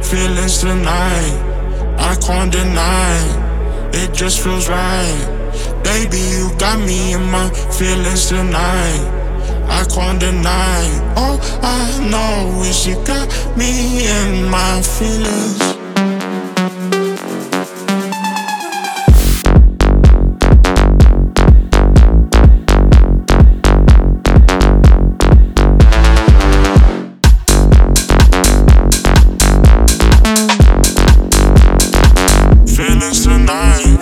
feelings tonight. I can't deny, it just feels right. Baby, you got me in my feelings tonight. I can't deny, all I know is you got me in my feelings. Feelings tonight.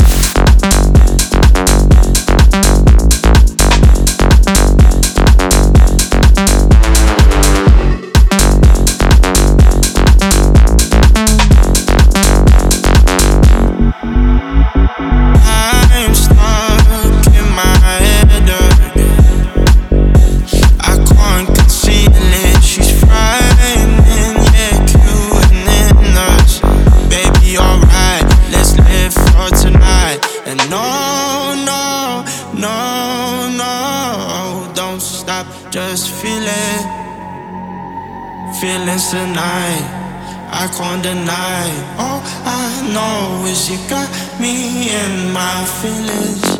I'm stuck in my head I can't conceal it. She's frightening, yeah, cute in us. Baby, alright, let's live for tonight. And no, no, no, no, don't stop, just feel it. Feelings tonight, I can't deny. All I know is you got me in my feelings.